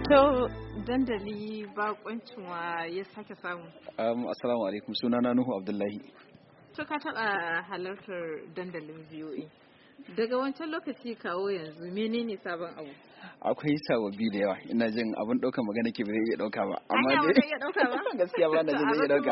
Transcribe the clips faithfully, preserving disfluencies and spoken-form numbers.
To dandali bakoncin wa ya sake samu. Um, assalamu alaikum, sunana Nuhu Abdullahi. To ka taɓa halartar dandalin V O A. Daga wancan lokaci kawo yanzu menene sabon abu? Akwai sababbi da yawa, ina jin abin ɗaukar magana ke bai iya ɗauka ba. Amma dai ba iya ɗauka ba? Gaskiya ba na jin zai iya ɗauka.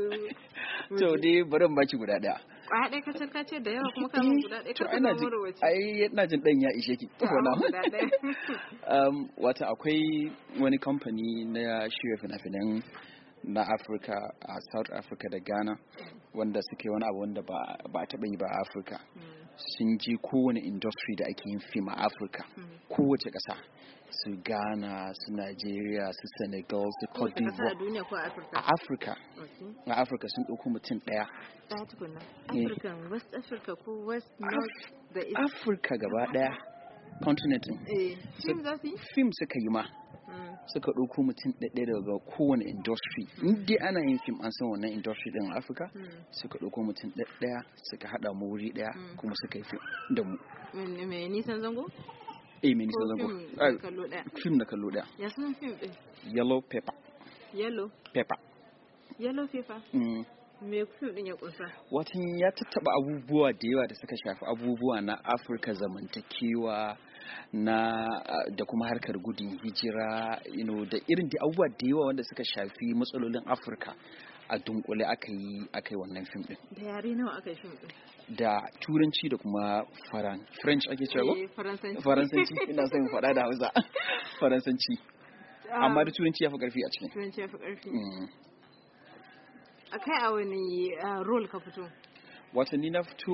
To dai bari in baki guda ɗaya. Kwaya ɗaya kacal ka ce da yawa kuma kamun guda ɗaya ka zama marwaci. Ai ina jin ɗan ya ishe ki. Guda ɗaya. Um, wata akwai wani kamfani na shirya fina-finan na Afirka a South Africa da Ghana wanda suke wani abu wanda ba a taɓa yi ba a Afirka. Sun ji kowane industry da ake yin fim a Afirka, kowace ƙasa, su Ghana, su Nigeria, su Senegal, su Cote d'Ivoire. A Afirka. A Afirka sun ɗauko mutum ɗaya. Ɗaya tukuna. African, West Africa ko West North da East. Afirka gaba ɗaya. Continentin. Fim za su yi? Fim suka yi ma. Suka ɗauko mutum ɗaya daga kowane industry. In dai ana yin fim an san wannan industry ɗin a Afirka, suka ɗauko mutum ɗaya suka haɗa mu wuri ɗaya kuma suka yi fim da mu. Me nisan zango? Eh, me nisan zango. Fim da kallo ɗaya. Fim da kallo ɗaya. Ya sunan fim ɗin? Yellow Pepper. Yellow? Pepper. Yellow Pepper? Me fim ɗin ya ƙunsa? Watan ya tattaba abubuwa da yawa da suka shafi abubuwa na Afirka, zamantakewa na da kuma harkar gudun hijira, you know, da irin da abubuwa da yawa wanda suka shafi matsalolin Afirka a dunkule aka yi aka yi wannan fim din. Da yare nawa aka yi fim din? Da turanci da kuma faran French ake cewa? Eh, faransanci. Faransanci ina son faɗa da Hausa. Faransanci. Amma da turanci ya fi ƙarfi a cikin. Turanci ya fi ƙarfi. Akai a wani role ka fito? Watanni na fito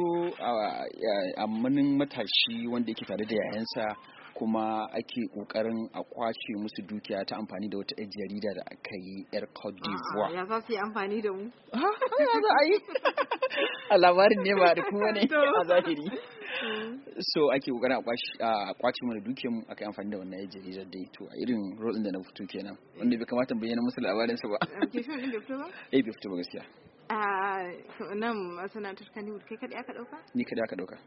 a manin matashi wanda yake tare da yayansa kuma ake kokarin a kwace musu dukiya ta amfani da wata yar jarida da aka yi yar Cote d'Ivoire. Ya za su yi amfani da mu? Ya za a yi? A labarin ne ba da kuma ne a zahiri. So ake kokarin a kwace mana dukiyar mu aka yi amfani da wannan yar jaridar dai to a irin role da na fito kenan wanda bai kamata bayyana musu labarinsa ba. Ke fim din bai fito ba? Eh bai fito ba gaskiya. A nan masana'antar Kannywood kai kaɗai aka ɗauka? Ni kaɗai aka ɗauka.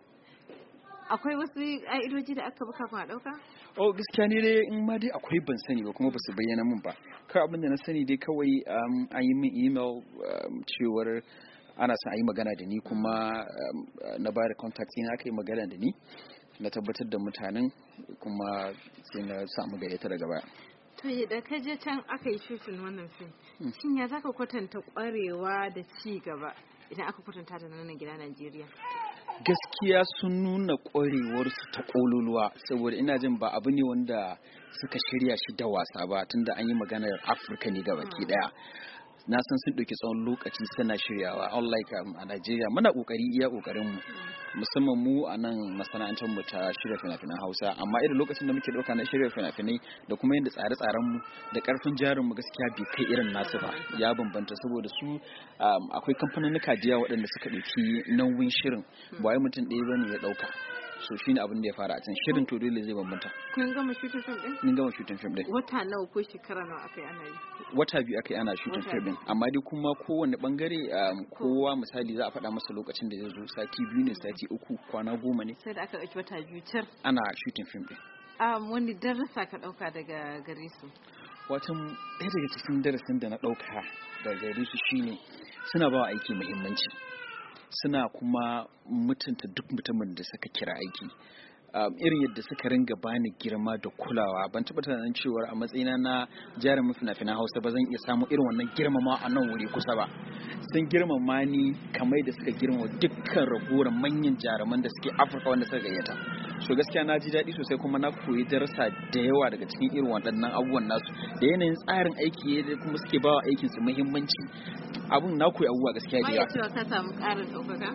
Akwai wasu ƙa'idoji da aka bi kafin a ɗauka? Oh gaskiya ne dai in ma dai akwai ban sani ba kuma ba su bayyana min ba. Kawai abin da na sani dai kawai an yi min email cewar ana son a yi magana da ni kuma na ba da contact ina aka yi magana da ni na tabbatar da mutanen kuma sai na samu gayyata daga baya. To da ka je can aka yi shooting wannan fim, shin ya zaka kwatanta kwarewa da ci gaba idan aka kwatanta da nan gida Najeriya? Gaskiya sun nuna kwarewarsu ta kololuwa saboda ina jin ba abu ne wanda suka shirya shi da wasa ba tunda an yi maganar Afirka ne gabaki daya. Na san sun ɗauki tsawon lokaci suna shiryawa unlike a Najeriya muna ƙoƙari iya ƙoƙarin mu musamman mu a nan masana'antar mu ta shirya fina-finan Hausa amma irin lokacin da muke ɗauka na shirya fina-finai da kuma yadda tsare-tsaren mu da ƙarfin jarin mu gaskiya bai kai irin nasu ba ya bambanta saboda su akwai kamfanonika da yawa waɗanda suka ɗauki nauyin shirin ba wai mutum ɗaya bane ya ɗauka. So shi ne abin da ya fara a can shirin to dole zai bambanta. Kun gama shooting film din? Mun gama shooting film din. Wata nawa ko shekara nawa aka yi ana yi? Wata biyu aka yi ana shooting film din amma dai kuma kowane bangare kowa misali za a faɗa masa lokacin da zai zo sati biyu ne sati uku kwana goma ne. Sai da aka ɗauki wata biyu car. Ana shooting film din. Um, wani darasa ka ɗauka daga gare su? Watan ɗaya daga cikin darasin da na ɗauka daga gare su shine suna ba wa aiki muhimmanci. Suna kuma mutunta duk mutumin da suka kira aiki um, irin yadda suka ringa bani girma da kulawa ban taɓa tunanin cewa a matsayina na jarumin fina-finan Hausa ba zan iya samu irin wannan girmama a nan wuri kusa ba sun girmama ni kamar da suka girmama dukkan ragowar manyan jaruman da suke Afirka wanda suka gayyata so gaskiya na ji daɗi sosai kuma na koyi darasa da yawa daga cikin irin waɗannan abubuwan nasu da yanayin tsarin aiki da kuma suke bawa aikin su muhimmanci abun na koyi abubuwa gaskiya da yawa. Ma cewa ka samu ƙarin ɗaukaka?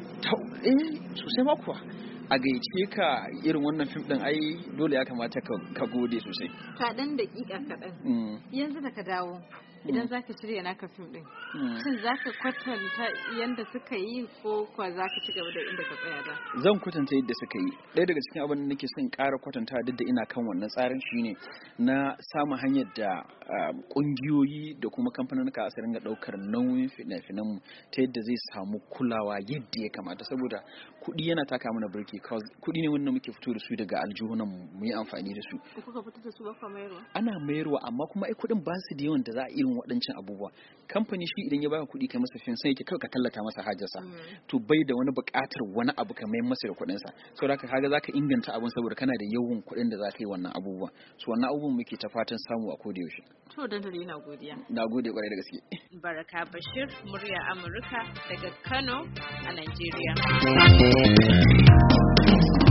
Eh sosai ma kuwa a gaice ka irin wannan fim ɗin ai dole ya kamata ka gode sosai. Kaɗan daƙiƙa kaɗan. Yanzu da ka dawo idan zaka shirya naka fim din shin zaka kwatanta yanda suka yi ko kwa zaka ci gaba da inda ka tsaya da? Zan kwatanta yadda suka yi. Ɗaya daga cikin abin da nake son ƙara kwatanta duk da ina kan wannan tsarin shine na samun hanyar da ƙungiyoyi da kuma kamfanin ka su ringa ɗaukar nauyin fina-finan ta yadda zai samu kulawa yadda ya kamata, saboda kuɗi yana taka mana birki. Kuɗi ne wanda muke fito da su daga aljihunan mu yi amfani da su. Kuka fito da su ba ka mayarwa? Ana mayarwa, amma kuma ai kuɗin ba su da yawan da za a irin waɗancan abubuwa. Kamfani shi idan ya baka kuɗi kai masa fim sai yake kawai ka tallata masa hajarsa, to bai da wani buƙatar wani abu ka mayar masa da kuɗinsa. Saboda haka kaga zaka inganta abun saboda kana da yawan kuɗin da za ka yi wannan abubuwa. So wannan abubuwan muke ta fatan samu a koda yaushe. To dan dare ina godiya. Na gode kwarai da gaske. Baraka Bashir, murya Amurka daga Kano a Najeriya.